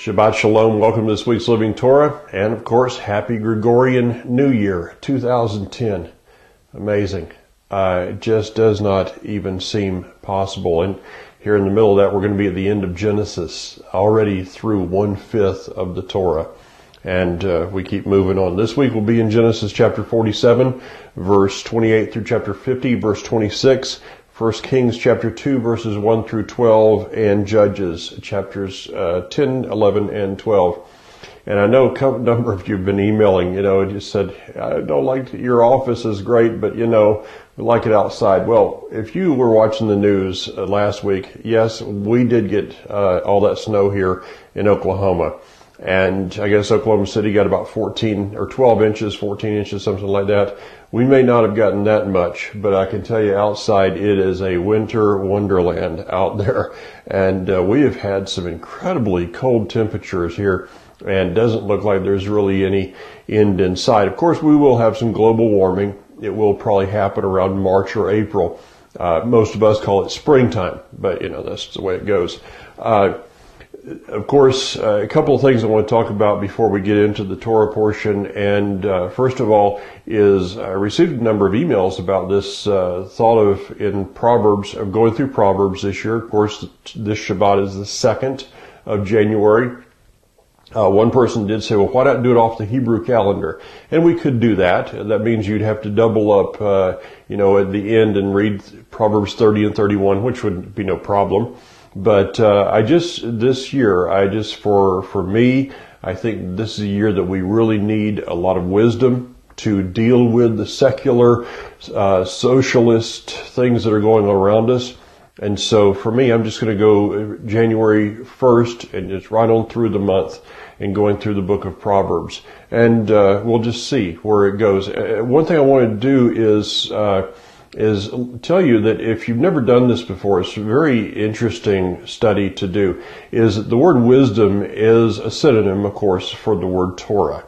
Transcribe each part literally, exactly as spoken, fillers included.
Shabbat Shalom. Welcome to this week's Living Torah. And of course, Happy Gregorian New Year two thousand ten. Amazing. Uh, it just does not even seem possible. And here in the middle of that, we're going to be at the end of Genesis, already through one-fifth of the Torah. And uh, we keep moving on. This week we'll be in Genesis chapter forty-seven, verse twenty-eight through chapter fifty, verse twenty-six, First Kings chapter two, verses one through twelve, and Judges chapters uh, ten, eleven, and twelve. And I know a number of you have been emailing, you know, and just said, I don't like your office is great, but, you know, we like it outside. Well, if you were watching the news uh, last week, yes, we did get uh, all that snow here in Oklahoma. And I guess Oklahoma City got about fourteen or twelve inches, fourteen inches, something like that. We may not have gotten that much, but I can tell you outside it is a winter wonderland out there. And uh, we have had some incredibly cold temperatures here, and doesn't look like there's really any end in sight. Of course, we will have some global warming. It will probably happen around March or April. Uh, most of us call it springtime, but you know, that's the way it goes. Uh, Of course, uh, a couple of things I want to talk about before we get into the Torah portion. And uh, first of all is I received a number of emails about this uh, thought of in Proverbs, of going through Proverbs this year. Of course, this Shabbat is the second of January. Uh, one person did say, well, why not do it off the Hebrew calendar? And we could do that. That means you'd have to double up, uh, you know, at the end and read Proverbs thirty and thirty-one, which would be no problem. But uh, I just, this year, I just, for for me, I think this is a year that we really need a lot of wisdom to deal with the secular, uh, socialist things that are going on around us. And so for me, I'm just going to go January first and just right on through the month and going through the book of Proverbs. And uh, we'll just see where it goes. Uh, one thing I want to do is... Uh, is tell you that if you've never done this before, it's a very interesting study to do, is that the word wisdom is a synonym, of course, for the word Torah.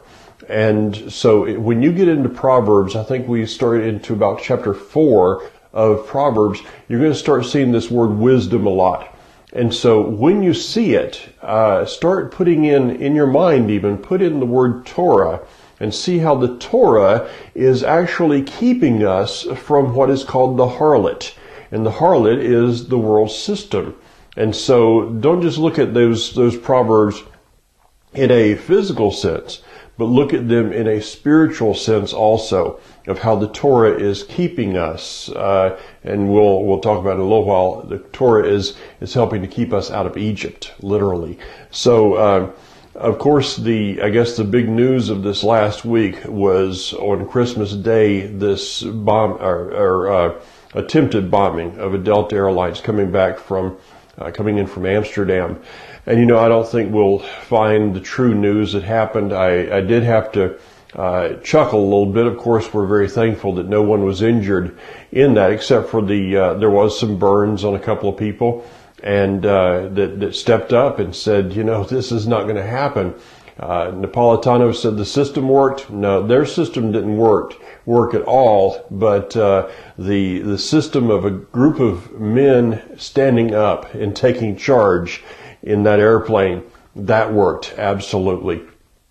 And so when you get into Proverbs, I think we start into about chapter four of Proverbs, you're going to start seeing this word wisdom a lot. And so when you see it, uh, start putting in, in your mind even, put in the word Torah, and see how the Torah is actually keeping us from what is called the harlot. And the harlot is the world system. And so don't just look at those, those proverbs in a physical sense, but look at them in a spiritual sense also, of how the Torah is keeping us. Uh, and we'll, we'll talk about it in a little while. The Torah is, is helping to keep us out of Egypt, literally. So, uh, Of course, the, I guess the big news of this last week was on Christmas Day, this bomb, or, or uh, attempted bombing of a Delta Airlines coming back from, uh, coming in from Amsterdam. And, you know, I don't think we'll find the true news that happened. I, I did have to, uh, chuckle a little bit. Of course, we're very thankful that no one was injured in that, except for the, uh, there was some burns on a couple of people. And uh, that, that stepped up and said, you know, this is not going to happen. Uh, Napolitano said the system worked. No, their system didn't work work at all. But uh, the the system of a group of men standing up and taking charge in that airplane, that worked absolutely.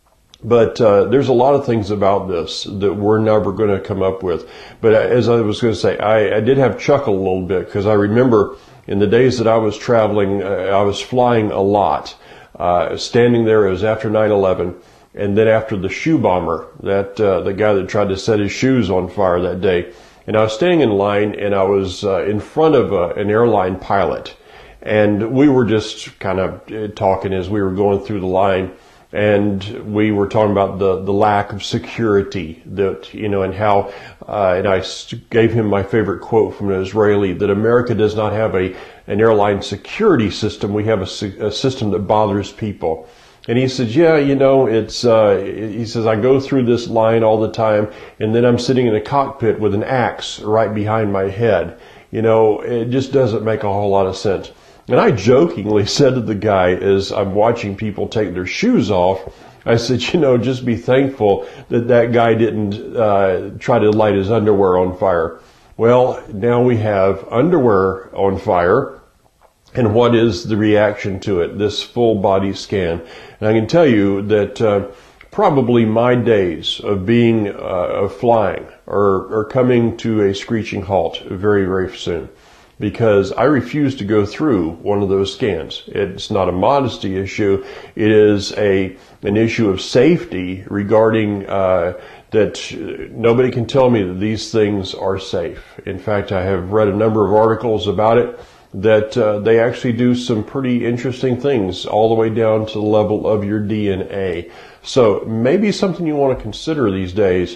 But uh, there's a lot of things about this that we're never going to come up with. But as I was going to say, I, I did have chuckle a little bit because I remember in the days that I was traveling, uh, I was flying a lot. Uh, standing there, it was after nine eleven, and then after the shoe bomber, that uh, the guy that tried to set his shoes on fire that day. And I was standing in line, and I was uh, in front of a, an airline pilot, and we were just kind of talking as we were going through the line. And we were talking about the, the lack of security that, you know, and how, uh, and I gave him my favorite quote from an Israeli, that America does not have a, an airline security system. We have a, a system that bothers people. And he says, yeah, you know, it's, uh, he says, I go through this line all the time, and then I'm sitting in a cockpit with an axe right behind my head. You know, it just doesn't make a whole lot of sense. And I jokingly said to the guy as I'm watching people take their shoes off, I said, you know, just be thankful that that guy didn't uh, try to light his underwear on fire. Well, now we have underwear on fire. And what is the reaction to it, this full body scan? And I can tell you that uh, probably my days of being, uh, of flying are, are coming to a screeching halt very, very soon, because I refuse to go through one of those scans. It's not a modesty issue. It is a an issue of safety regarding uh, that nobody can tell me that these things are safe. In fact, I have read a number of articles about it that uh, they actually do some pretty interesting things all the way down to the level of your D N A. So maybe something you want to consider these days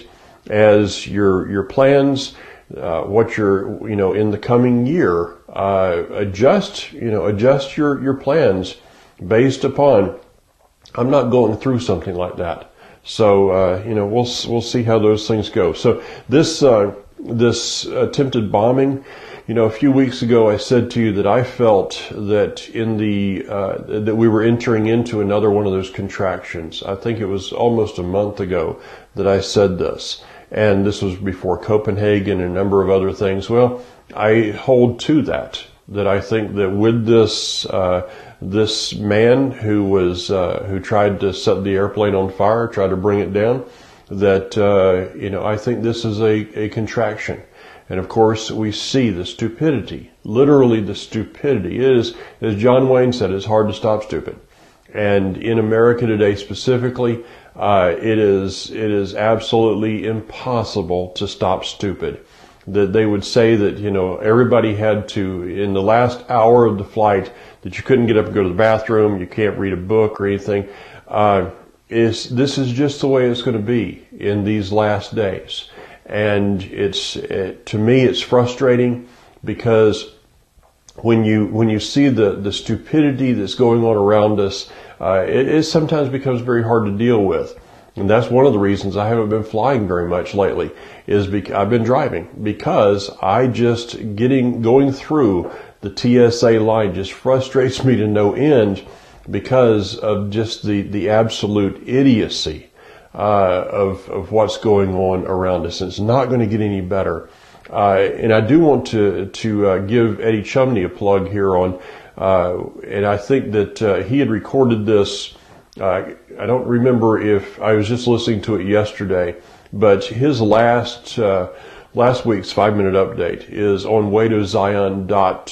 as your your plans, uh, what you're, you know, in the coming year, uh, adjust, you know, adjust your, your plans based upon, I'm not going through something like that. So, uh, you know, we'll, we'll see how those things go. So this, uh, this attempted bombing, you know, a few weeks ago I said to you that I felt that in the, uh, that we were entering into another one of those contractions. I think it was almost a month ago that I said this. And this was before Copenhagen and a number of other things. Well, I hold to that, that I think that with this, uh, this man who was, uh, who tried to set the airplane on fire, tried to bring it down, that, uh, you know, I think this is a, a contraction. And of course, we see the stupidity, literally the stupidity. It is, as John Wayne said, it's hard to stop stupid. And in America today specifically, uh, it is, it is absolutely impossible to stop stupid. That they would say that, you know, everybody had to, in the last hour of the flight, that you couldn't get up and go to the bathroom, you can't read a book or anything. Uh, is, this is just the way it's going to be in these last days. And it's, it, to me, it's frustrating because when you, when you see the, the stupidity that's going on around us, uh, it, it sometimes becomes very hard to deal with. And that's one of the reasons I haven't been flying very much lately, is because I've been driving, because I just getting, going through the T S A line just frustrates me to no end because of just the, the absolute idiocy, uh, of, of what's going on around us. And it's not going to get any better. Uh, and I do want to, to, uh, give Eddie Chumney a plug here on, uh, and I think that, uh, he had recorded this. Uh, I don't remember if I was just listening to it yesterday, but his last, uh, last week's five minute update is on way to zion dot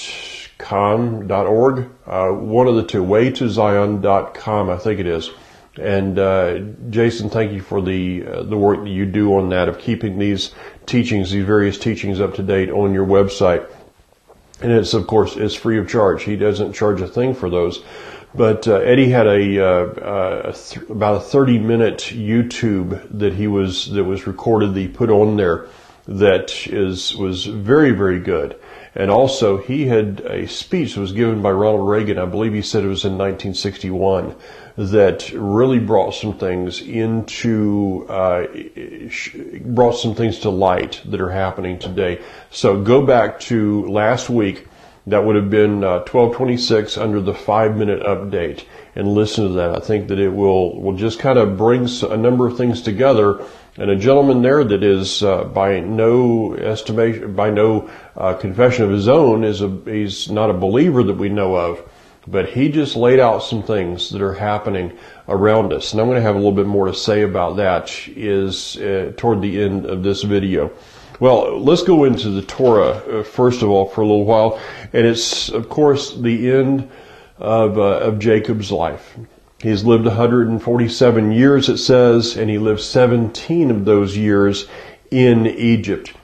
com dot org. Uh, one of the two, way to zion dot com, I think it is. And, uh, Jason, thank you for the, uh, the work that you do on that, of keeping these teachings, these various teachings up to date on your website. And it's, of course, it's free of charge. He doesn't charge a thing for those. But uh, Eddie had a, uh, uh, th- about a thirty minute YouTube that he was, that was recorded, that he put on there, that is, was very, very good. And also he had a speech that was given by Ronald Reagan, I believe he said it was in nineteen sixty-one, that really brought some things into, uh, brought some things to light that are happening today. So go back to last week. That would have been uh, twelve twenty-six under the five minute update, and listen to that. I think that it will, will just kind of bring a number of things together. And a gentleman there that is, uh, by no estimation, by no uh, confession of his own, is a, he's not a believer that we know of, but he just laid out some things that are happening around us. And I'm going to have a little bit more to say about that is uh, toward the end of this video. Well, let's go into the Torah, uh, first of all, for a little while. And it's, of course, the end of, uh, of Jacob's life. He's lived one hundred forty-seven years, it says, and he lived seventeen of those years in Egypt.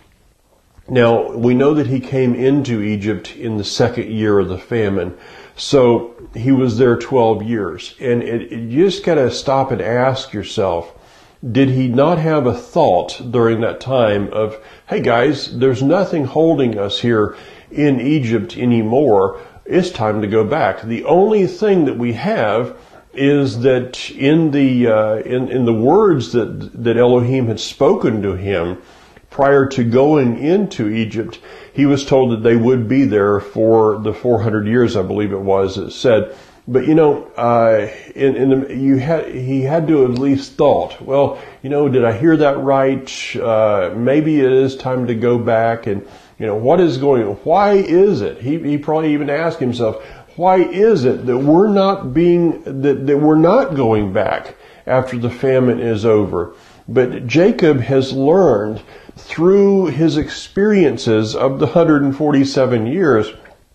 Now, we know that he came into Egypt in the second year of the famine. So he was there twelve years. And it, it, you just got to stop and ask yourself, did he not have a thought during that time of, hey guys, there's nothing holding us here in Egypt anymore. It's time to go back. The only thing that we have is that in the, uh, in, in the words that, that Elohim had spoken to him prior to going into Egypt, he was told that they would be there for the four hundred years, I believe it was, it said. But, you know, uh, in, in the, you had, he had to have at least thought, well, you know, did I hear that right? Uh, maybe it is time to go back and, you know, what is going on? Why is it? He, he probably even asked himself, why is it that we're not being, that, that we're not going back after the famine is over? But Jacob has learned through his experiences of the one hundred forty-seven years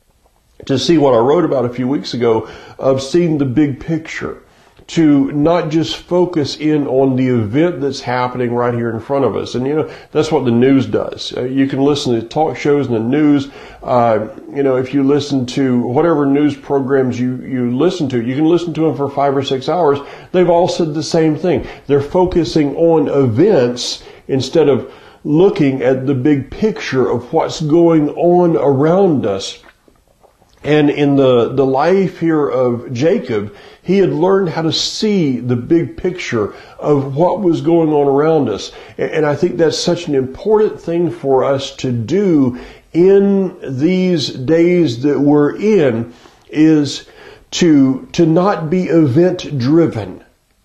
to see what I wrote about a few weeks ago of seeing the big picture, to not just focus in on the event that's happening right here in front of us. And, you know, that's what the news does. Uh, you can listen to talk shows and the news. Uh, you know, if you listen to whatever news programs you, you listen to, you can listen to them for five or six hours. They've all said the same thing. They're focusing on events instead of looking at the big picture of what's going on around us. And in the, the life here of Jacob, he had learned how to see the big picture of what was going on around us. And I think that's such an important thing for us to do in these days that we're in, is to, to not be event driven.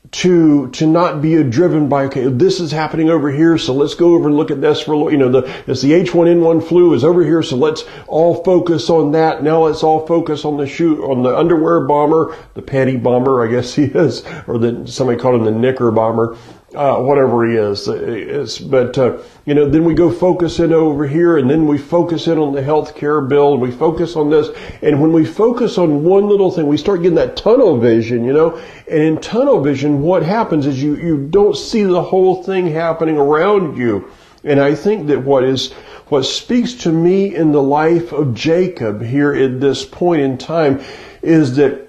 To, to not be driven by, okay, this is happening over here, so let's go over and look at this for, you know, the, it's the H one N one flu is over here, so let's all focus on that. Now let's all focus on the shoe, on the underwear bomber, the panty bomber, I guess he is, or the, somebody called him the knicker bomber, uh, whatever he is. It's, but, uh, you know, then we go focus in over here, and then we focus in on the health care bill, and we focus on this. And when we focus on one little thing, we start getting that tunnel vision, you know. And in tunnel vision, what happens is you, you don't see the whole thing happening around you. And I think that what is, what speaks to me in the life of Jacob here at this point in time is that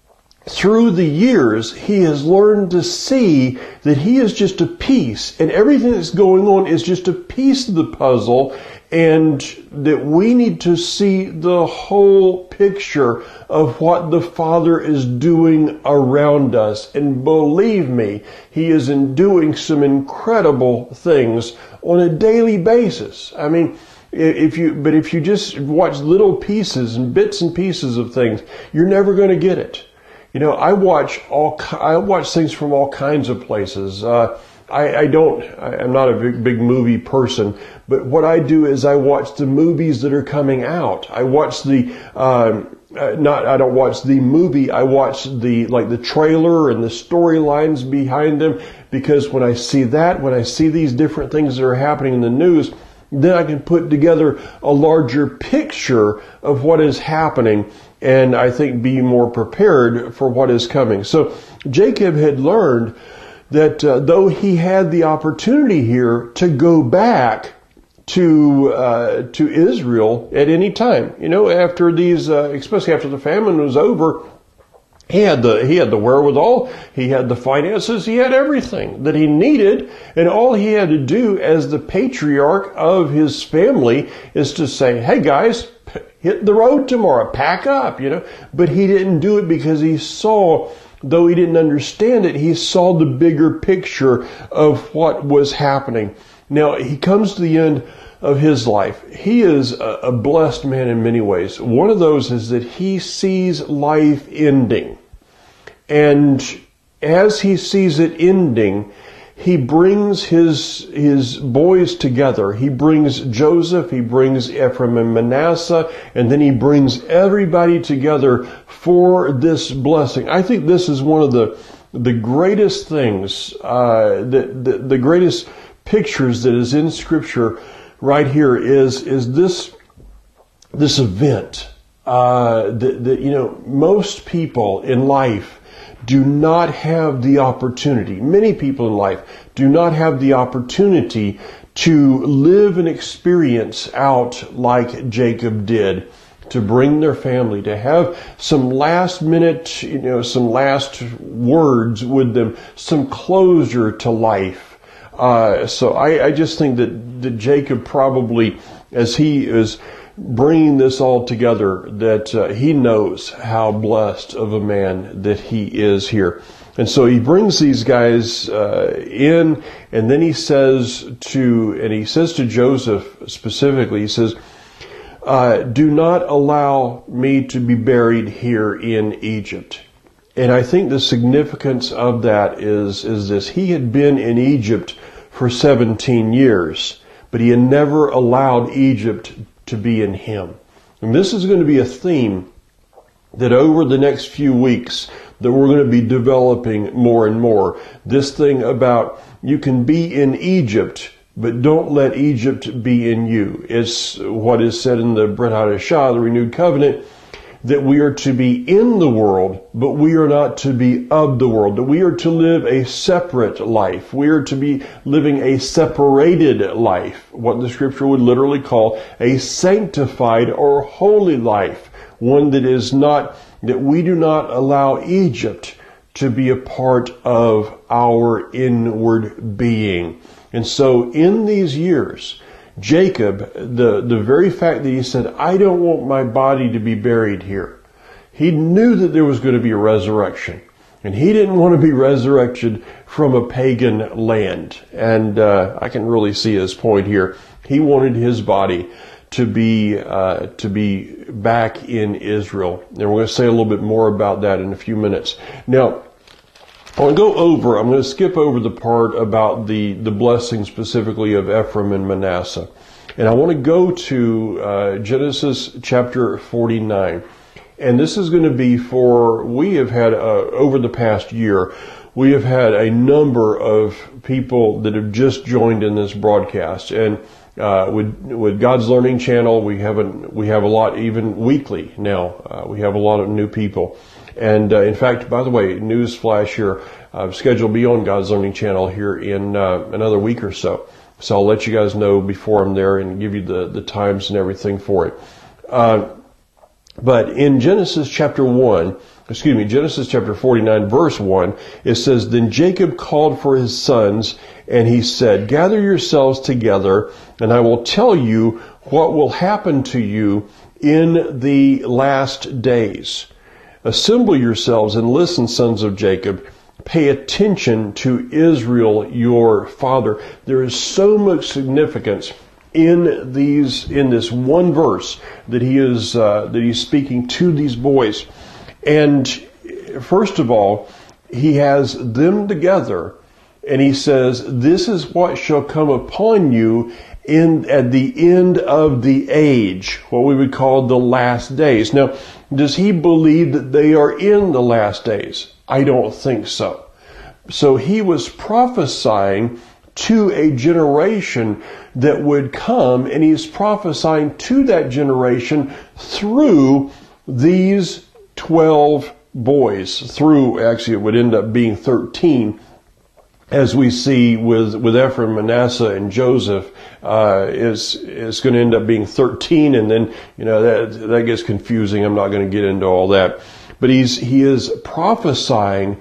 through the years, he has learned to see that he is just a piece, and everything that's going on is just a piece of the puzzle, and that we need to see the whole picture of what the Father is doing around us. And believe me, he is in doing some incredible things on a daily basis. I mean, if you, but if you just watch little pieces and bits and pieces of things, you're never going to get it. You know, I watch all, I watch things from all kinds of places. Uh, I, I don't, I, I'm not a big, big movie person, but what I do is I watch the movies that are coming out. I watch the, um, uh, not, I don't watch the movie. I watch the, like the trailer and the storylines behind them, because when I see that, when I see these different things that are happening in the news, then I can put together a larger picture of what is happening, and I think be more prepared for what is coming. So Jacob had learned that uh, though he had the opportunity here to go back to uh, to Israel at any time, you know, after these, uh, especially after the famine was over, He had the, he had the wherewithal, he had the finances, he had everything that he needed, and all he had to do as the patriarch of his family is to say, hey guys, hit the road tomorrow, pack up, you know. But he didn't do it because he saw, though he didn't understand it, he saw the bigger picture of what was happening. Now, he comes to the end of his life. He is a blessed man in many ways. One of those is that he sees life ending. And as he sees it ending, he brings his his boys together. He brings Joseph, he brings Ephraim and Manasseh, and then he brings everybody together for this blessing. I think this is one of the the greatest things, uh, the, the, the greatest pictures that is in Scripture right here is is this this event uh, that, that you know most people in life do not have the opportunity. Many people in life do not have the opportunity to live an experience out like Jacob did, to bring their family, to have some last minute, you know, some last words with them, some closure to life. Uh, so I, I just think that, that Jacob probably, as he is bringing this all together, that uh, he knows how blessed of a man that he is here. And so he brings these guys uh, in, and then he says to, and he says to Joseph specifically, he says, uh, do not allow me to be buried here in Egypt. And I think the significance of that is, is this. He had been in Egypt for seventeen years, but he had never allowed Egypt to be in him. And this is going to be a theme that over the next few weeks that we're going to be developing more and more. This thing about you can be in Egypt, but don't let Egypt be in you. It's what is said in the Brit Hadashah, the Renewed Covenant, that we are to be in the world, but we are not to be of the world. That we are to live a separate life. We are to be living a separated life, what the scripture would literally call a sanctified or holy life. One that is not, that we do not allow Egypt to be a part of our inward being. And so in these years, Jacob, the, the very fact that he said, I don't want my body to be buried here. He knew that there was going to be a resurrection. And he didn't want to be resurrected from a pagan land. And uh, I can really see his point here. He wanted his body to be uh, to be back in Israel. And we're going to say a little bit more about that in a few minutes. Now, I want to go over, I'm going to skip over the part about the, the blessing specifically of Ephraim and Manasseh. And I want to go to uh, Genesis chapter forty-nine. And this is going to be for, we have had, uh, over the past year, we have had a number of people that have just joined in this broadcast. And uh, with, with God's Learning Channel, we have a, we have a lot, even weekly now, uh, we have a lot of new people. And uh, in fact, by the way, news flash here, I'm scheduled to be on God's Learning Channel here in uh, another week or so. So I'll let you guys know before I'm there and give you the, the times and everything for it. Uh, but in Genesis chapter one, excuse me, Genesis chapter forty-nine, verse one, it says, Then Jacob called for his sons, and he said, Gather yourselves together, and I will tell you what will happen to you in the last days. Assemble yourselves and listen, sons of Jacob. Pay attention to Israel, your father. There is so much significance in these, in this one verse that he is, uh, that he's speaking to these boys. And first of all, he has them together, and he says, "This is what shall come upon you in at the end of the age," what we would call the last days. Now, does he believe that they are in the last days? I don't think so. So he was prophesying to a generation that would come, and he's prophesying to that generation through these twelve boys. Through, actually, it would end up being thirteen, as we see with, with Ephraim, Manasseh, and Joseph. Uh, is is going to end up being thirteen, and then, you know, that that gets confusing. I'm not going to get into all that. But he's he is prophesying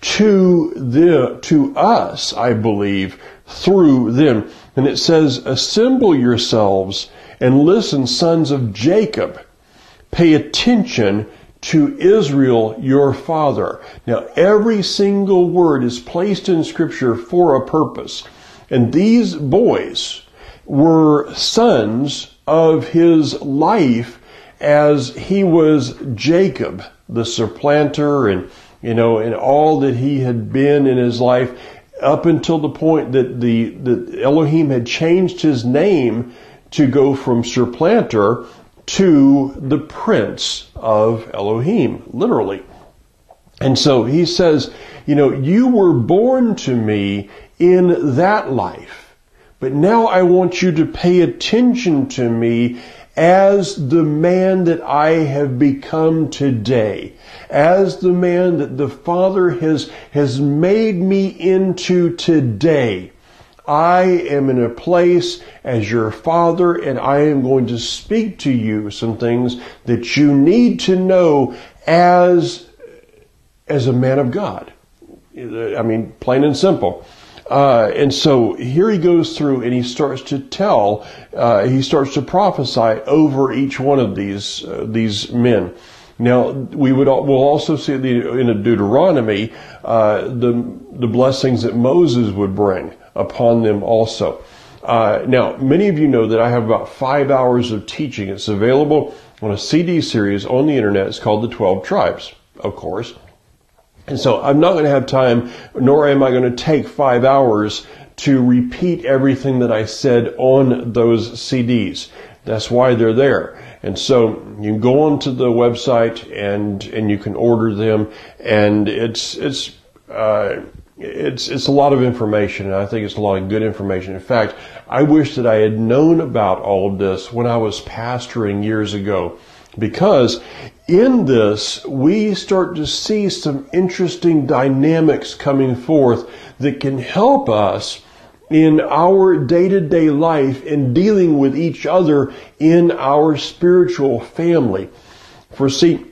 to the to us, I believe, through them. And it says, "Assemble yourselves and listen, sons of Jacob. Pay attention to Israel, your father." Now, every single word is placed in Scripture for a purpose. And these boys were sons of his life as he was Jacob, the supplanter, and, you know, and all that he had been in his life, up until the point that the that Elohim had changed his name to go from supplanter to the prince of Elohim, literally. And so he says, you know, you were born to me in that life, but now I want you to pay attention to me as the man that I have become today, as the man that the Father has, has made me into today. I am in a place as your father, and I am going to speak to you some things that you need to know as, as a man of God. I mean, plain and simple. Uh, and so here he goes through and he starts to tell, uh, he starts to prophesy over each one of these, uh, these men. Now, we would, we'll also see in Deuteronomy, uh, the, the blessings that Moses would bring upon them also. Uh, now, many of you know that I have about five hours of teaching. It's available on a C D series on the internet. It's called The twelve Tribes, of course. And so I'm not going to have time, nor am I going to take five hours to repeat everything that I said on those C Ds. That's why they're there. And so you can go onto the website and and you can order them, and it's it's uh, it's it's a lot of information, and I think it's a lot of good information. In fact, I wish that I had known about all of this when I was pastoring years ago, because in this we start to see some interesting dynamics coming forth that can help us in our day-to-day life in dealing with each other in our spiritual family. For see,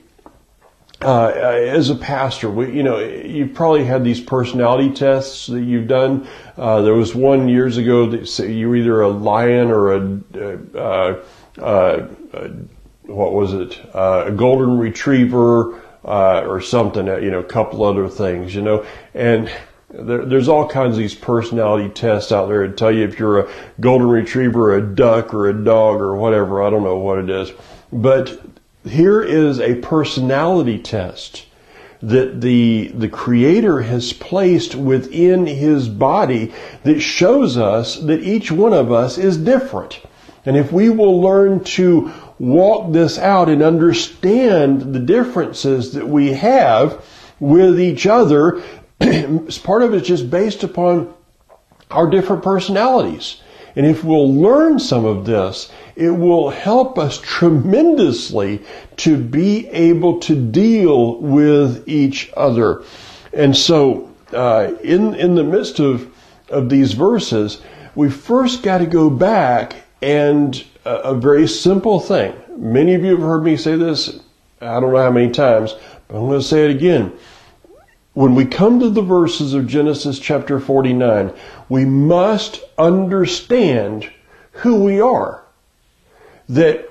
uh, as a pastor, we, you know, you've probably had these personality tests that you've done. Uh, there was one years ago that said you're either a lion or a, uh, uh, uh, what was it, uh, a golden retriever, uh, or something, you know, a couple other things, you know, and There, there's all kinds of these personality tests out there that tell you if you're a golden retriever, a duck, or a dog, or whatever. I don't know what it is. But here is a personality test that the, the Creator has placed within His body that shows us that each one of us is different. And if we will learn to walk this out and understand the differences that we have with each other, part of it is just based upon our different personalities. And if we'll learn some of this, it will help us tremendously to be able to deal with each other. And so, uh, in, in the midst of, of these verses, we first got to go back and a, a very simple thing. Many of you have heard me say this, I don't know how many times, but I'm going to say it again. When we come to the verses of Genesis chapter forty-nine, we must understand who we are. That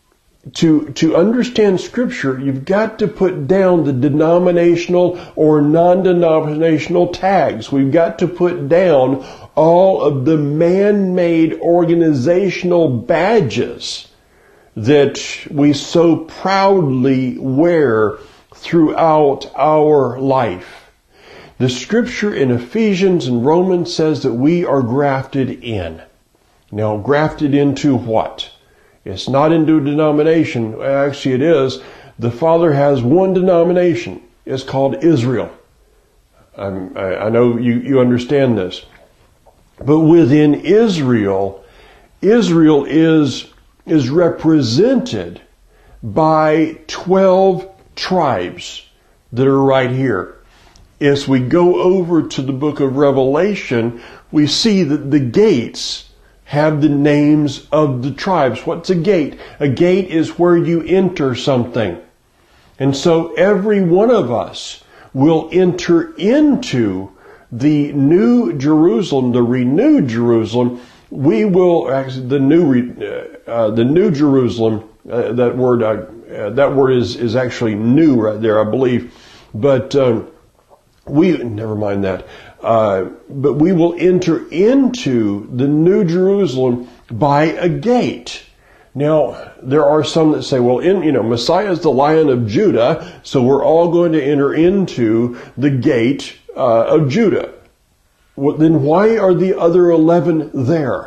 to, to understand Scripture, you've got to put down the denominational or non-denominational tags. We've got to put down all of the man-made organizational badges that we so proudly wear throughout our life. The Scripture in Ephesians and Romans says that we are grafted in. Now, grafted into what? It's not into a denomination. Actually, it is. The Father has one denomination. It's called Israel. I'm, I know you, you understand this. But within Israel, Israel is, is represented by twelve tribes that are right here. As we go over to the book of Revelation, we see that the gates have the names of the tribes. What's a gate? A gate is where you enter something. And so every one of us will enter into the new Jerusalem, the renewed Jerusalem. We will, actually, the new, uh, the new Jerusalem, uh, that word, uh, Uh, that word is, is actually new right there, I believe. But um, we, never mind that. Uh, but we will enter into the new Jerusalem by a gate. Now, there are some that say, well, in, you know, Messiah is the Lion of Judah, so we're all going to enter into the gate uh, of Judah. Well, then why are the other eleven there?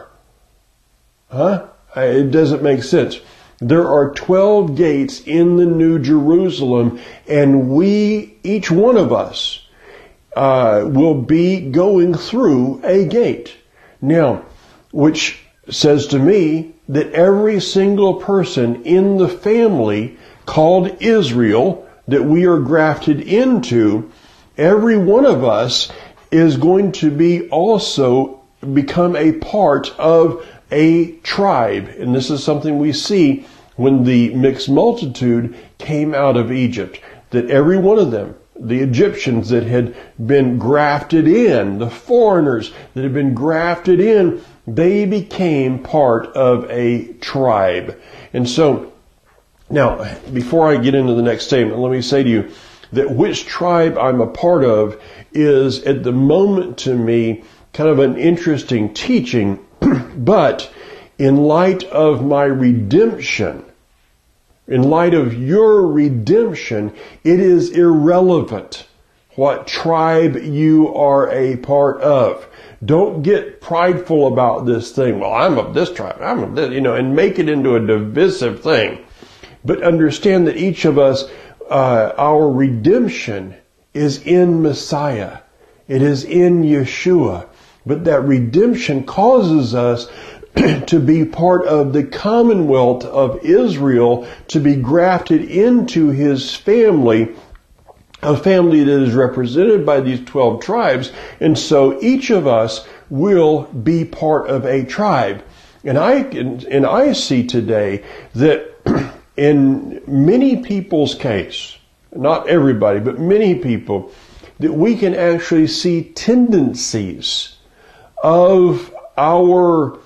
Huh? It doesn't make sense. There are twelve gates in the New Jerusalem, and we, each one of us, uh, will be going through a gate. Now, which says to me that every single person in the family called Israel that we are grafted into, every one of us is going to be also become a part of a tribe. And this is something we see when the mixed multitude came out of Egypt, that every one of them, the Egyptians that had been grafted in, the foreigners that had been grafted in, they became part of a tribe. And so, now, before I get into the next statement, let me say to you that which tribe I'm a part of is at the moment to me kind of an interesting teaching. But in light of my redemption, in light of your redemption, it is irrelevant what tribe you are a part of. Don't get prideful about this thing. Well, I'm of this tribe. I'm of this, you know, and make it into a divisive thing. But understand that each of us, uh, our redemption is in Messiah. It is in Yeshua. But that redemption causes us to be part of the commonwealth of Israel, to be grafted into his family, a family that is represented by these twelve tribes. And so each of us will be part of a tribe. And I, and I see today that in many people's case, not everybody, but many people, that we can actually see tendencies of our,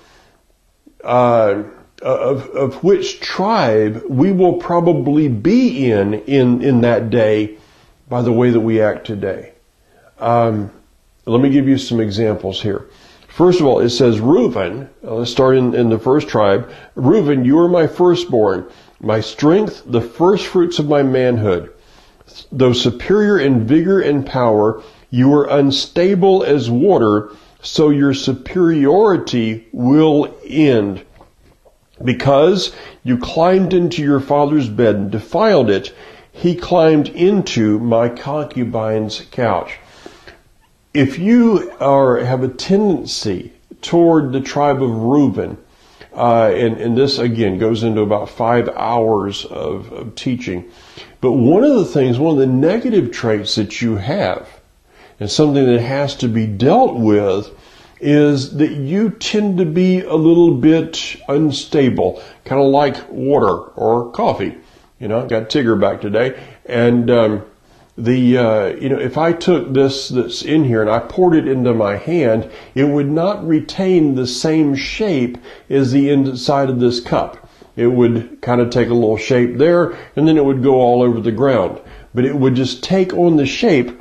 uh, of, of which tribe we will probably be in, in, in that day by the way that we act today. Um, let me give you some examples here. First of all, it says Reuben, uh, let's start in, in the first tribe. Reuben, you are my firstborn, my strength, the first fruits of my manhood. Though superior in vigor and power, you are unstable as water, so your superiority will end. Because you climbed into your father's bed and defiled it, he climbed into my concubine's couch. If you are have a tendency toward the tribe of Reuben, uh, and, and this again goes into about five hours of, of teaching, but one of the things, one of the negative traits that you have, and something that has to be dealt with, is that you tend to be a little bit unstable, kind of like water or coffee. You know, got Tigger back today, and um, the uh, you know, if I took this that's in here and I poured it into my hand, it would not retain the same shape as the inside of this cup. It would kind of take a little shape there, and then it would go all over the ground. But it would just take on the shape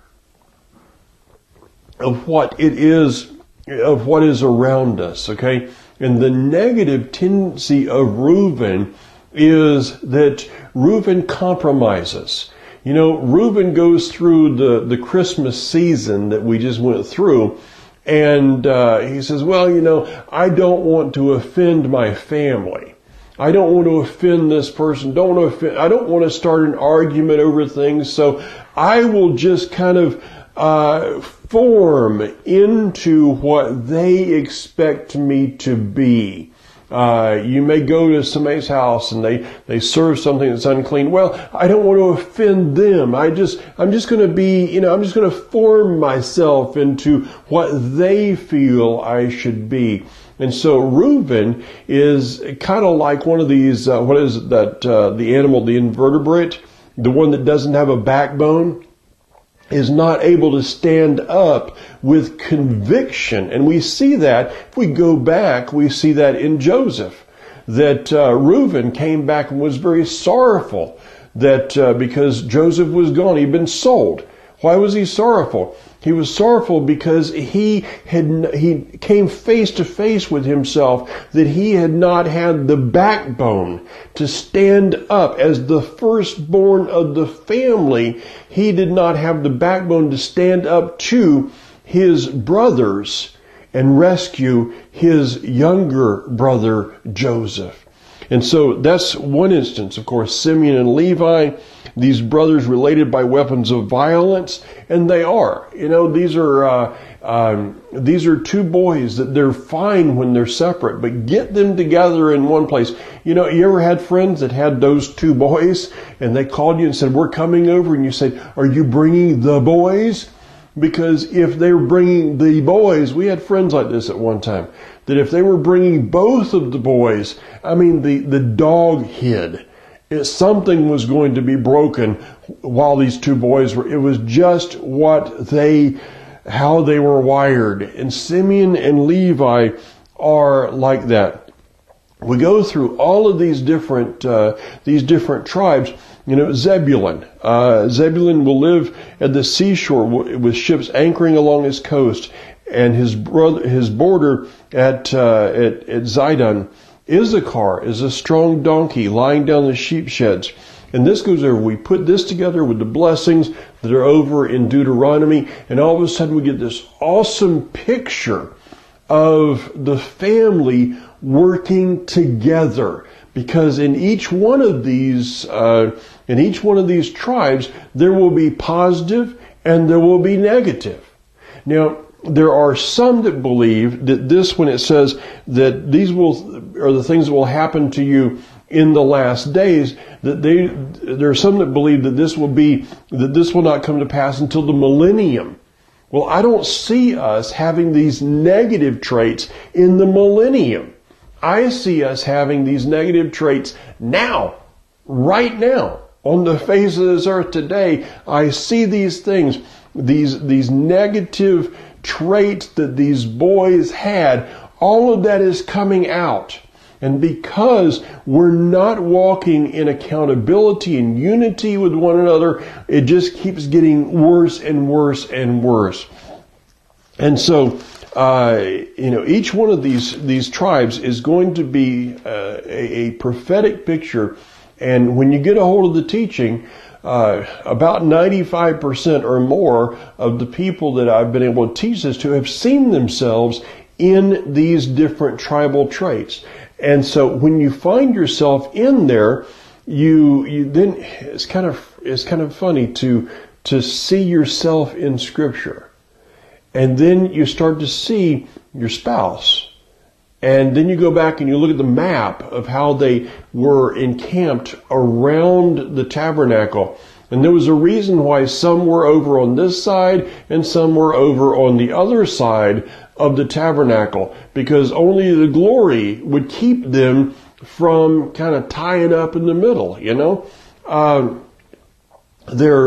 of what it is, of what is around us, okay? And the negative tendency of Reuben is that Reuben compromises. You know, Reuben goes through the, the Christmas season that we just went through, and uh, he says, well, you know, I don't want to offend my family. I don't want to offend this person. Don't want to offend. I don't want to start an argument over things. So I will just kind of uh, form into what they expect me to be. Uh, you may go to somebody's house and they, they serve something that's unclean. Well, I don't want to offend them. I just, I'm just going to be, you know, I'm just going to form myself into what they feel I should be. And so Reuben is kind of like one of these, uh, what is that, uh, the animal, the invertebrate, the one that doesn't have a backbone, is not able to stand up with conviction. And we see that, if we go back, we see that in Joseph, that uh, Reuben came back and was very sorrowful that uh, because Joseph was gone, he'd been sold. Why was he sorrowful? He was sorrowful because he had he came face to face with himself that he had not had the backbone to stand up as the firstborn of the family. He did not have the backbone to stand up to his brothers and rescue his younger brother Joseph. And so that's one instance. Of course, Simeon and Levi, these brothers related by weapons of violence, and they are. You know, these are uh, um, these are two boys that they're fine when they're separate, but get them together in one place. You know, you ever had friends that had those two boys, and they called you and said, "We're coming over," and you said, "Are you bringing the boys?" Because if they were bringing the boys, we had friends like this at one time, that if they were bringing both of the boys, I mean, the, the dog hid. It, something was going to be broken while these two boys were, it was just what they, how they were wired. And Simeon and Levi are like that. We go through all of these different, uh, these different tribes. You know, Zebulun. Uh, Zebulun will live at the seashore with ships anchoring along his coast, and his brother, his border at, uh, at, at Zidon. Issachar is a strong donkey lying down the sheep sheds. and this goes over. We put this together with the blessings that are over in Deuteronomy, and all of a sudden we get this awesome picture of the family working together. Because in each one of these, uh, in each one of these tribes, there will be positive and there will be negative. Now, there are some that believe that this, when it says that these will, are the things that will happen to you in the last days, that they, there are some that believe that this will be, that this will not come to pass until the millennium. Well, I don't see us having these negative traits in the millennium. I see us having these negative traits now, right now, on the face of this earth today. I see these things, these, these negative traits that these boys had. All of that is coming out. And because we're not walking in accountability and unity with one another, it just keeps getting worse and worse and worse. And so, uh, you know, each one of these, these tribes is going to be uh, a, a prophetic picture. And when you get a hold of the teaching, uh, about ninety-five percent or more of the people that I've been able to teach this to have seen themselves in these different tribal traits. And so when you find yourself in there, you, you then, it's kind of, it's kind of funny to, to see yourself in Scripture. And then you start to see your spouse. And then you go back and you look at the map of how they were encamped around the tabernacle. And there was a reason why some were over on this side and some were over on the other side of the tabernacle, because only the glory would keep them from kind of tying up in the middle, you know. Um, there,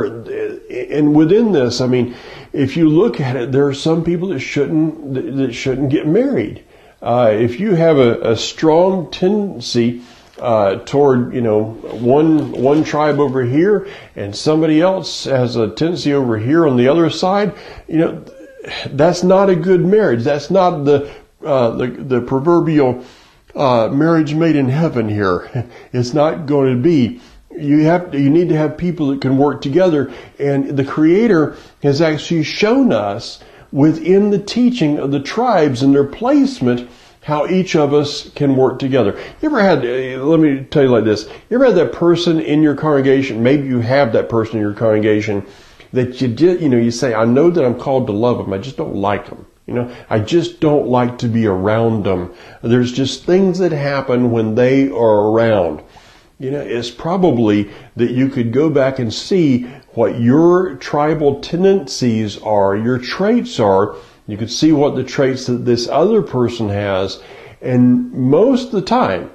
and within this, I mean, if you look at it, there are some people that shouldn't that shouldn't get married. Uh, if you have a, a strong tendency uh, toward, you know, one one tribe over here, and somebody else has a tendency over here on the other side, you know, that's not a good marriage. That's not the uh, the, the proverbial uh, marriage made in heaven here. It's not going to be. You have to, you need to have people that can work together, and the Creator has actually shown us within the teaching of the tribes and their placement how each of us can work together. You ever had, let me tell you like this, you ever had that person in your congregation, maybe you have that person in your congregation, that you did, you know, you say, I know that I'm called to love them, I just don't like them. You know, I just don't like to be around them. There's just things that happen when they are around. You know, it's probably that you could go back and see what your tribal tendencies are, your traits are. You could see what the traits that this other person has. And most of the time,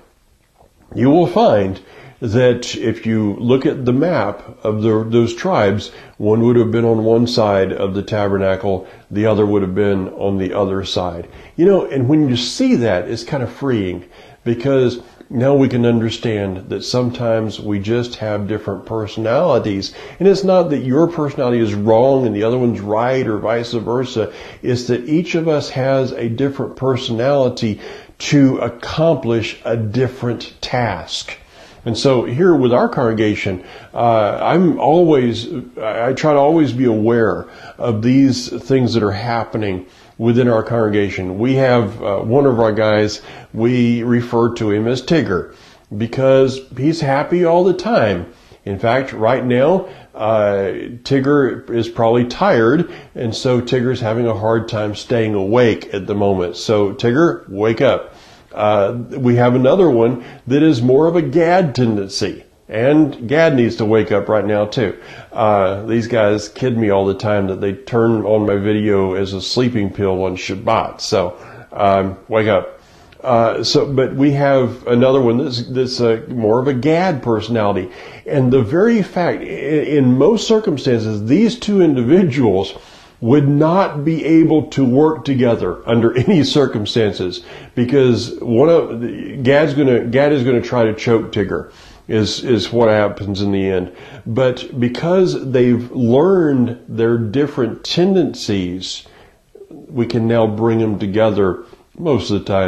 you will find that if you look at the map of the, those tribes, one would have been on one side of the tabernacle, the other would have been on the other side. You know, and when you see that, it's kind of freeing, because now we can understand that sometimes we just have different personalities. And it's not that your personality is wrong and the other one's right or vice versa. It's that each of us has a different personality to accomplish a different task. And so here with our congregation, uh, I'm always, I try to always be aware of these things that are happening within our congregation. We have uh, one of our guys, we refer to him as Tigger, because he's happy all the time. In fact, right now, uh, Tigger is probably tired, and so Tigger's having a hard time staying awake at the moment. So Tigger, wake up. Uh, we have another one that is more of a Gad tendency. And Gad needs to wake up right now too. Uh, these guys kid me all the time that they turn on my video as a sleeping pill on Shabbat. So, um, wake up. Uh, so, but we have another one that's, that's a, more of a Gad personality. And the very fact, in, in most circumstances, these two individuals would not be able to work together under any circumstances, because one of Gad's gonna Gad is gonna try to choke Tigger. Is, is what happens in the end. But because they've learned their different tendencies, we can now bring them together most of the time.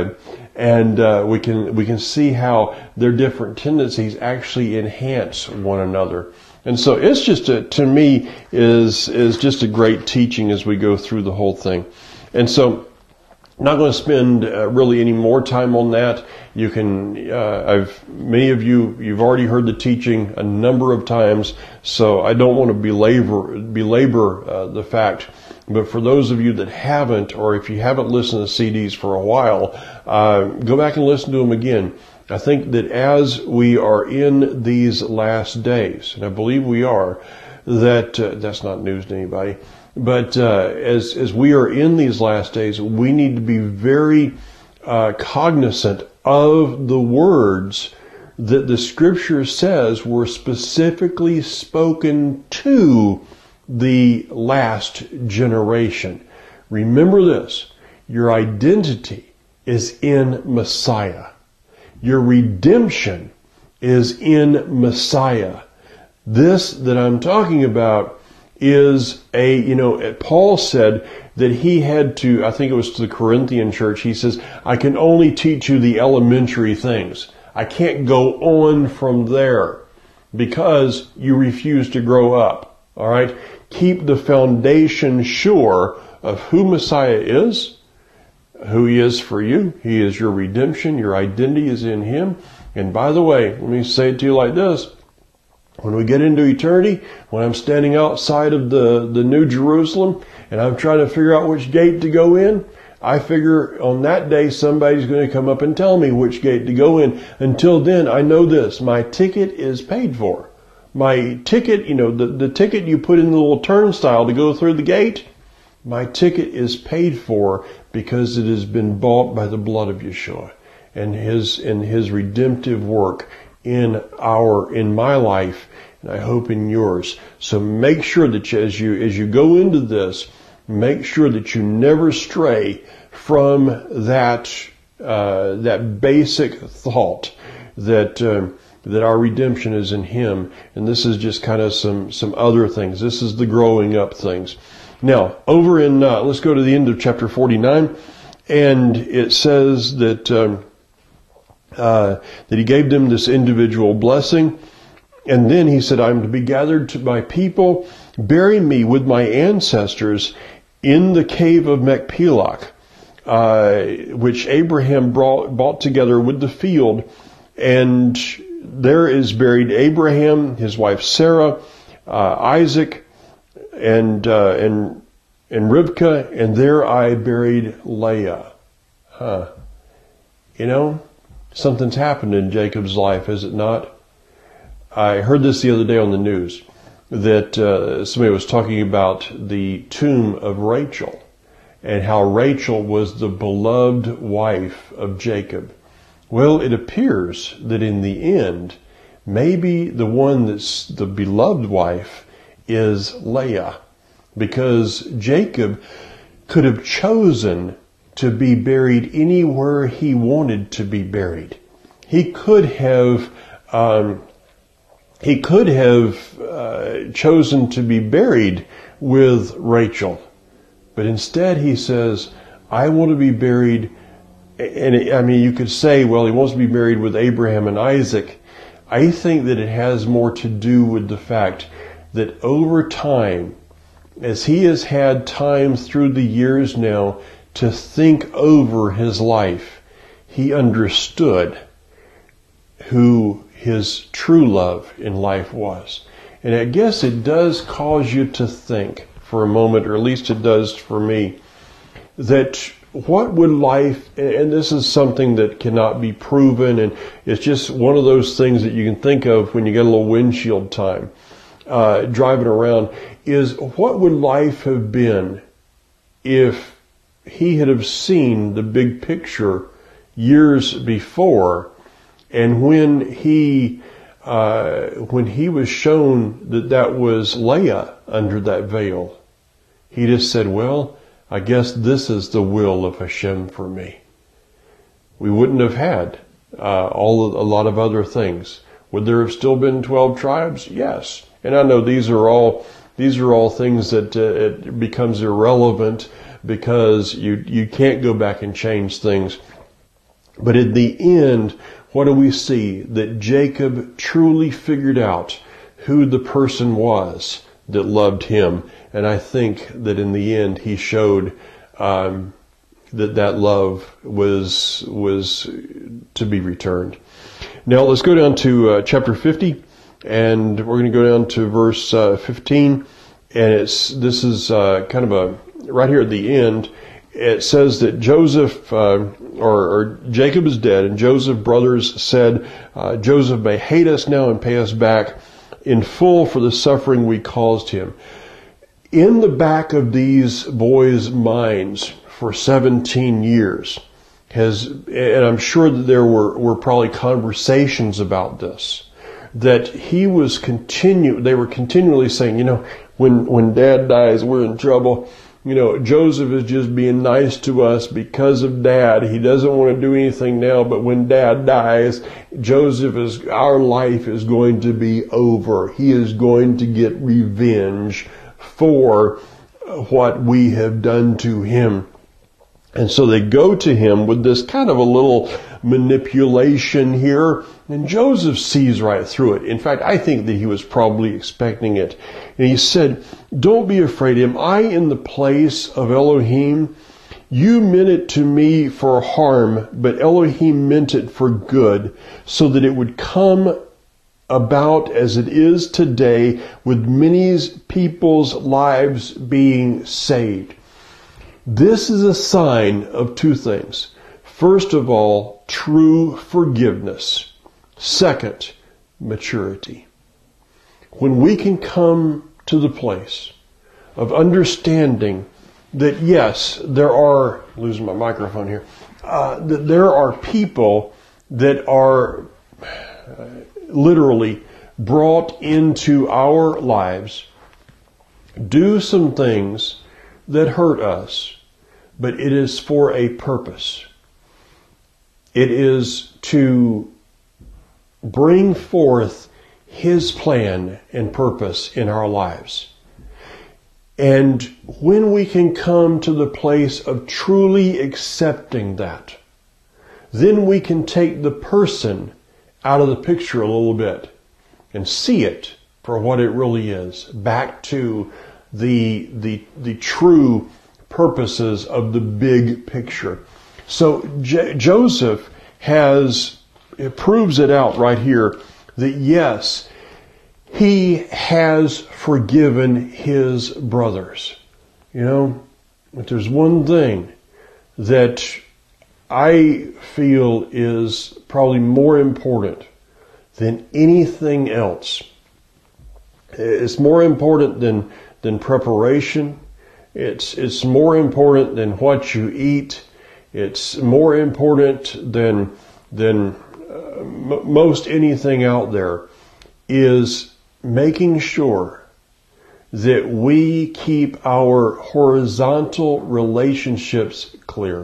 And uh, we can we can see how their different tendencies actually enhance one another. And so it's just a, to me is is just a great teaching as we go through the whole thing. And so I'm not going to spend uh, really any more time on that. You can, uh, I've, many of you, you've already heard the teaching a number of times, so I don't want to belabor, belabor uh, the fact. But for those of you that haven't, or if you haven't listened to C Ds for a while, uh, go back and listen to them again. I think that as we are in these last days, and I believe we are, that, uh, that's not news to anybody, but uh, as as we are in these last days, we need to be very uh, cognizant of the words that the Scripture says were specifically spoken to the last generation. Remember this: your identity is in Messiah. Your redemption is in Messiah. This that I'm talking about is a, you know, Paul said that he had to, I think it was to the Corinthian church, he says, I can only teach you the elementary things. I can't go on from there because you refuse to grow up. All right? Keep the foundation sure of who Messiah is, who he is for you. He is your redemption. Your identity is in him. And by the way, let me say it to you like this. When we get into eternity, when I'm standing outside of the, the New Jerusalem and I'm trying to figure out which gate to go in, I figure on that day somebody's going to come up and tell me which gate to go in. Until then, I know this: my ticket is paid for. My ticket, you know, the, the ticket you put in the little turnstile to go through the gate, my ticket is paid for because it has been bought by the blood of Yeshua and his, and his redemptive work in our, in my life, and I hope in yours. So make sure that you, as you, as you go into this, make sure that you never stray from that, uh, that basic thought that, uh, that our redemption is in him. And this is just kind of some, some other things. This is the growing up things. Now, over in, uh, let's go to the end of chapter forty-nine, and it says that, um, Uh, that he gave them this individual blessing. And then he said, I'm to be gathered to my people. Bury me with my ancestors in the cave of Machpelah, uh, which Abraham brought, bought together with the field. And there is buried Abraham, his wife Sarah, uh, Isaac, and, uh, and, and Rivkah. And there I buried Leah. Huh. You know, something's happened in Jacob's life, is it not? I heard this the other day on the news, that uh, somebody was talking about the tomb of Rachel and how Rachel was the beloved wife of Jacob. Well, it appears that in the end, maybe the one that's the beloved wife is Leah, because Jacob could have chosen to be buried anywhere he wanted to be buried. He could have, um, he could have uh, chosen to be buried with Rachel, but instead he says, "I want to be buried." And it, I mean, you could say, well, he wants to be buried with Abraham and Isaac. I think that it has more to do with the fact that over time, as he has had time through the years now to think over his life, he understood who his true love in life was. And I guess it does cause you to think for a moment, or at least it does for me, that what would life, and this is something that cannot be proven, and it's just one of those things that you can think of when you get a little windshield time, uh, driving around, is what would life have been if he had have seen the big picture years before, and when he uh, when he was shown that that was Leah under that veil, he just said, well, I guess this is the will of Hashem for me. We wouldn't have had uh, all of, a lot of other things. Would there have still been twelve tribes? Yes. And I know these are all these are all things that uh, it becomes irrelevant, because you you can't go back and change things. But in the end, what do we see? That Jacob truly figured out who the person was that loved him. And I think that in the end, he showed um, that that love was was to be returned. Now let's go down to uh, chapter fifty, and we're going to go down to verse uh, fifteen. And it's this is uh, kind of a right here at the end. It says that Joseph uh, or, or Jacob is dead, and Joseph's brothers said, uh, Joseph may hate us now and pay us back in full for the suffering we caused him. In the back of these boys' minds for seventeen years has, and I'm sure that there were, were probably conversations about this, that he was continue, they were continually saying, you know, when, when Dad dies, we're in trouble. You know, Joseph is just being nice to us because of Dad. He doesn't want to do anything now, but when Dad dies, Joseph is, our life is going to be over. He is going to get revenge for what we have done to him. And so they go to him with this kind of a little manipulation here. And Joseph sees right through it. In fact, I think that he was probably expecting it. And he said, don't be afraid. Am I in the place of Elohim? You meant it to me for harm, but Elohim meant it for good, so that it would come about as it is today, with many people's lives being saved. This is a sign of two things. First of all, true forgiveness. Second, maturity. When we can come to the place of understanding that, yes, there are, losing my microphone here, uh, that there are people that are uh, literally brought into our lives, do some things that hurt us, but it is for a purpose. It is to bring forth His plan and purpose in our lives. And when we can come to the place of truly accepting that, then we can take the person out of the picture a little bit and see it for what it really is, back to the the the true purposes of the big picture. So J- Joseph has, it proves it out right here, that yes, he has forgiven his brothers. You know, if there's one thing that I feel is probably more important than anything else, it's more important than than preparation. It's it's more important than what you eat. It's more important than than uh, m- most anything out there, is making sure that we keep our horizontal relationships clear.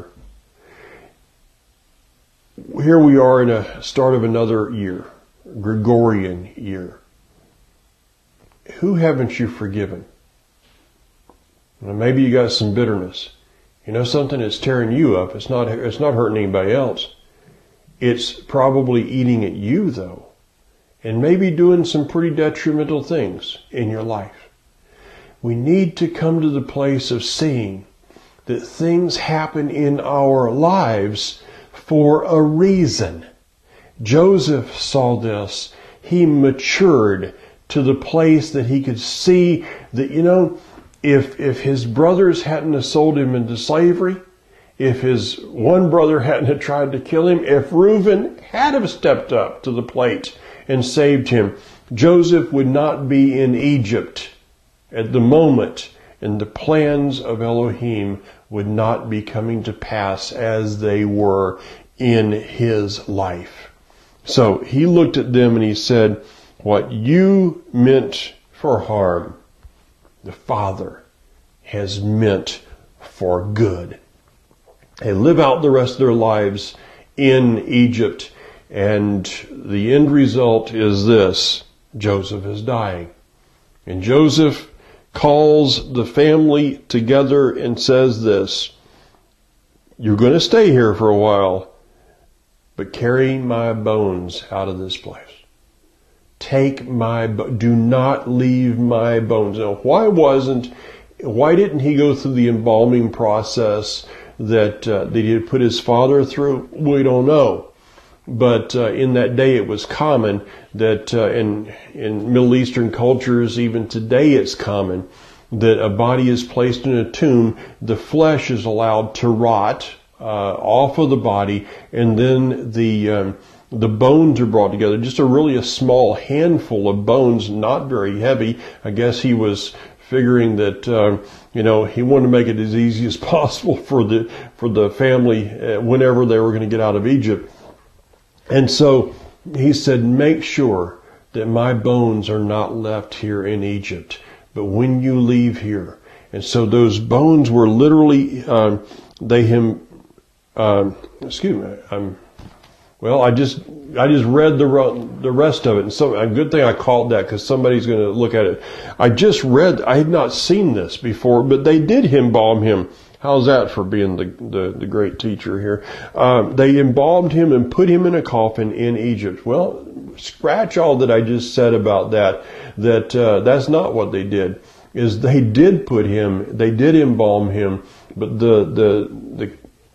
Here we are in a start of another year, Gregorian year. Who haven't you forgiven? Well, maybe you got some bitterness. You know something? It's tearing you up. It's not, it's not hurting anybody else. It's probably eating at you, though, and maybe doing some pretty detrimental things in your life. We need to come to the place of seeing that things happen in our lives for a reason. Joseph saw this. He matured to the place that he could see that, you know, if if his brothers hadn't have sold him into slavery, if his one brother hadn't have tried to kill him, if Reuben had have stepped up to the plate and saved him, Joseph would not be in Egypt at the moment, and the plans of Elohim would not be coming to pass as they were in his life. So he looked at them and he said, what you meant for harm, the Father has meant for good. They live out the rest of their lives in Egypt, and the end result is this: Joseph is dying. And Joseph calls the family together and says this: you're going to stay here for a while, but carry my bones out of this place. Take my, do not leave my bones. Now, why wasn't, why didn't he go through the embalming process that, uh, that he had put his father through? We don't know. But uh, in that day, it was common that uh, in, in Middle Eastern cultures, even today, it's common that a body is placed in a tomb, the flesh is allowed to rot uh, off of the body, and then the um, the bones are brought together. Just a really a small handful of bones, not very heavy. I guess he was figuring that uh, you know he wanted to make it as easy as possible for the for the family uh, whenever they were going to get out of Egypt. And so he said, make sure that my bones are not left here in Egypt, but when you leave here. And so those bones were literally, um, they him, um, excuse me, I'm, well, I just, I just read the the rest of it. And so a good thing I called that because somebody's going to look at it. I just read, I had not seen this before, but they did embalm him. How's that for being the, the, the great teacher here? Um, they embalmed him and put him in a coffin in Egypt. Well, scratch all that I just said about that, that uh, that's not what they did. Is they did put him, they did embalm him, but the, the, the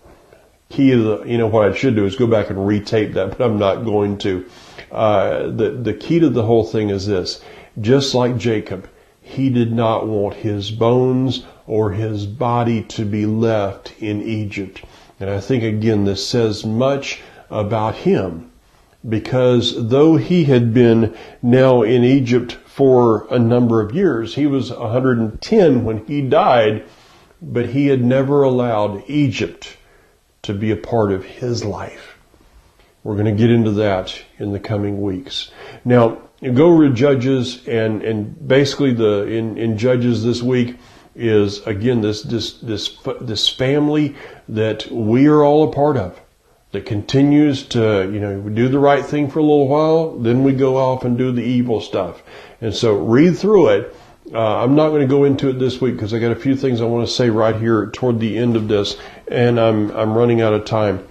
key of the, you know, what I should do is go back and retape that, but I'm not going to. Uh, the, the key to the whole thing is this. Just like Jacob, he did not want his bones or his body to be left in Egypt. And I think, again, this says much about him, because though he had been now in Egypt for a number of years, he was one hundred ten when he died, but he had never allowed Egypt to be a part of his life. We're going to get into that in the coming weeks. Now, you go to Judges, and, and basically the in, in Judges this week is, again, this, this, this, this family that we are all a part of, that continues to, you know, do the right thing for a little while, then we go off and do the evil stuff. And so read through it. Uh, I'm not going to go into it this week because I got a few things I want to say right here toward the end of this, and I'm, I'm running out of time.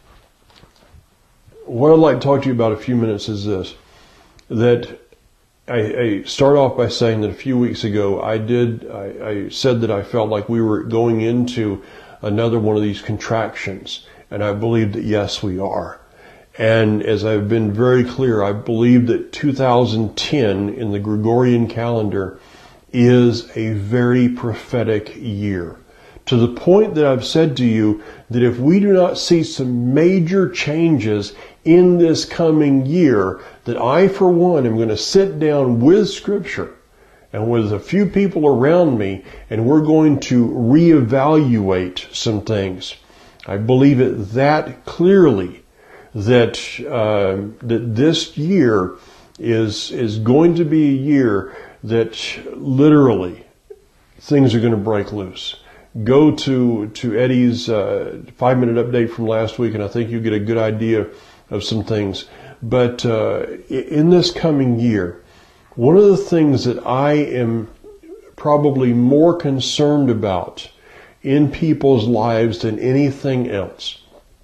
What I'd like to talk to you about a few minutes is this, that I, I start off by saying that a few weeks ago I did, I, I said that I felt like we were going into another one of these contractions, and I believe that yes, we are. And as I've been very clear, I believe that two thousand ten in the Gregorian calendar is a very prophetic year. To the point that I've said to you that if we do not see some major changes in this coming year, that I, for one, am going to sit down with Scripture and with a few people around me, and we're going to reevaluate some things. I believe it that clearly that uh, that this year is is going to be a year that literally things are going to break loose. Go to to Eddie's uh, five-minute update from last week, and I think you get a good idea of some things. But uh, in this coming year, one of the things that I am probably more concerned about in people's lives than anything else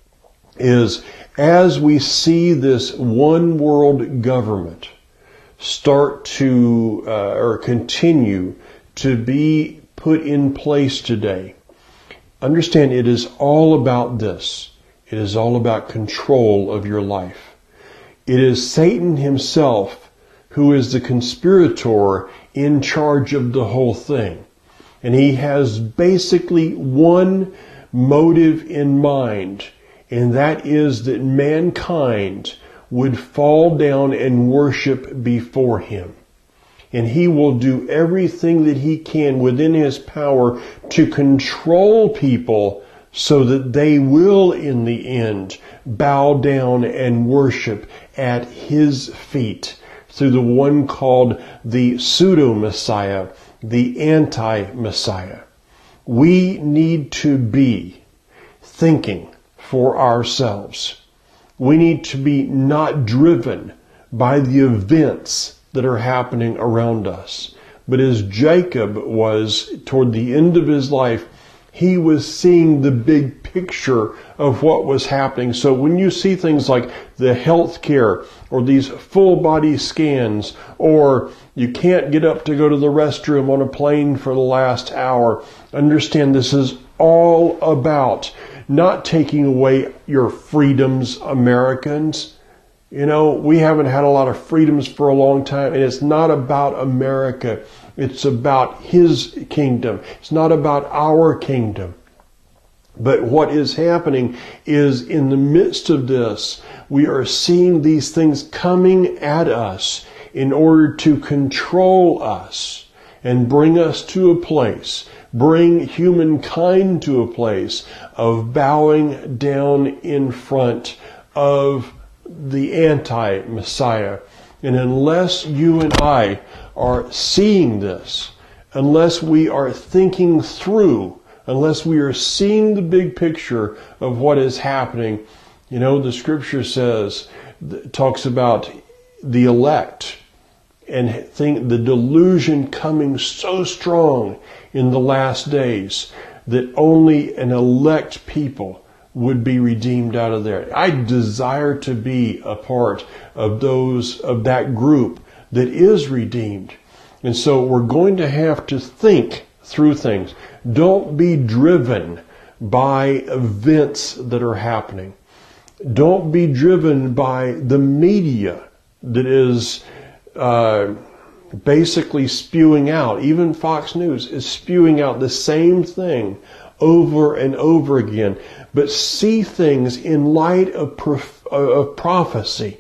is as we see this one world government start to uh, or continue to be put in place today. Understand, it is all about this. It is all about control of your life. It is Satan himself who is the conspirator in charge of the whole thing. And he has basically one motive in mind, and that is that mankind would fall down and worship before him. And he will do everything that he can within his power to control people so that they will, in the end, bow down and worship at his feet through the one called the pseudo-Messiah, the anti-Messiah. We need to be thinking for ourselves. We need to be not driven by the events that are happening around us. But as Jacob was toward the end of his life, He was seeing the big picture of what was happening. So when you see things like the health care or these full body scans, or you can't get up to go to the restroom on a plane for the last hour, understand this is all about not taking away your freedoms, Americans. You know, we haven't had a lot of freedoms for a long time, and it's not about America. It's about His kingdom. It's not about our kingdom. But what is happening is, in the midst of this, we are seeing these things coming at us in order to control us and bring us to a place, bring humankind to a place of bowing down in front of the anti-Messiah. And unless you and I are seeing this, unless we are thinking through, unless we are seeing the big picture of what is happening, you know, the scripture says, talks about the elect and think the delusion coming so strong in the last days that only an elect people would be redeemed out of there. I desire to be a part of those, of that group that is redeemed. And so we're going to have to think through things. Don't be driven by events that are happening. Don't be driven by the media that is uh, basically spewing out. Even Fox News is spewing out the same thing over and over again. But see things in light of, prof- of prophecy.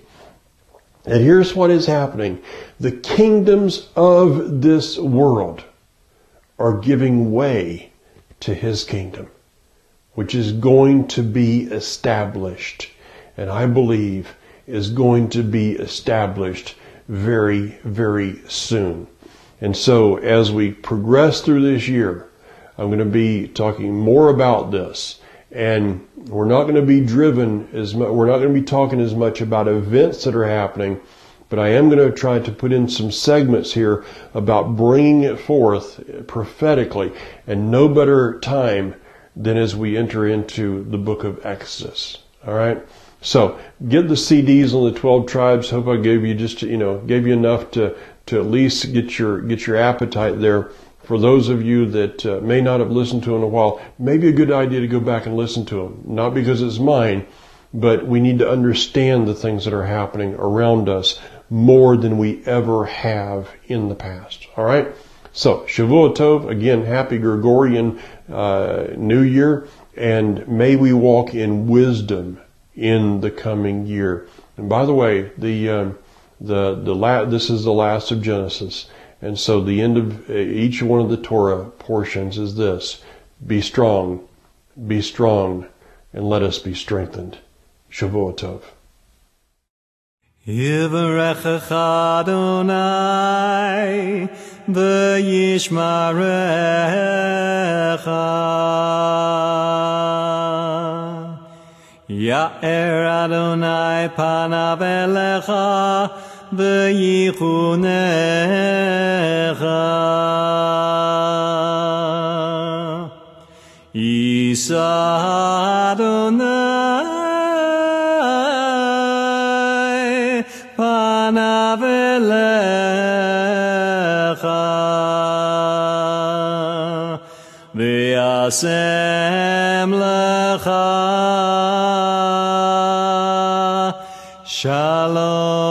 And here's what is happening. The kingdoms of this world are giving way to His kingdom, which is going to be established. And I believe is going to be established very, very soon. And so as we progress through this year, I'm going to be talking more about this. And we're not going to be driven as much, we're not going to be talking as much about events that are happening, but I am going to try to put in some segments here about bringing it forth prophetically, and no better time than as we enter into the book of Exodus. All right. So get the C Ds on the twelve tribes. Hope I gave you just, you know, gave you enough to, to at least get your, get your appetite there. For those of you that uh, may not have listened to them in a while, maybe a good idea to go back and listen to them. Not because it's mine, but we need to understand the things that are happening around us more than we ever have in the past. All right? So, Shavua Tov, again, happy Gregorian uh, New Year, and may we walk in wisdom in the coming year. And by the way, the um, the the la- this is the last of Genesis. And so the end of each one of the Torah portions is this: be strong, be strong, and let us be strengthened. Shavua Tov. Yivarechecha Adonai v'yishmarecha. Ya'er Adonai panav elecha v'yichunecha. Yisa Adonai panav elecha v'yasem lecha shalom.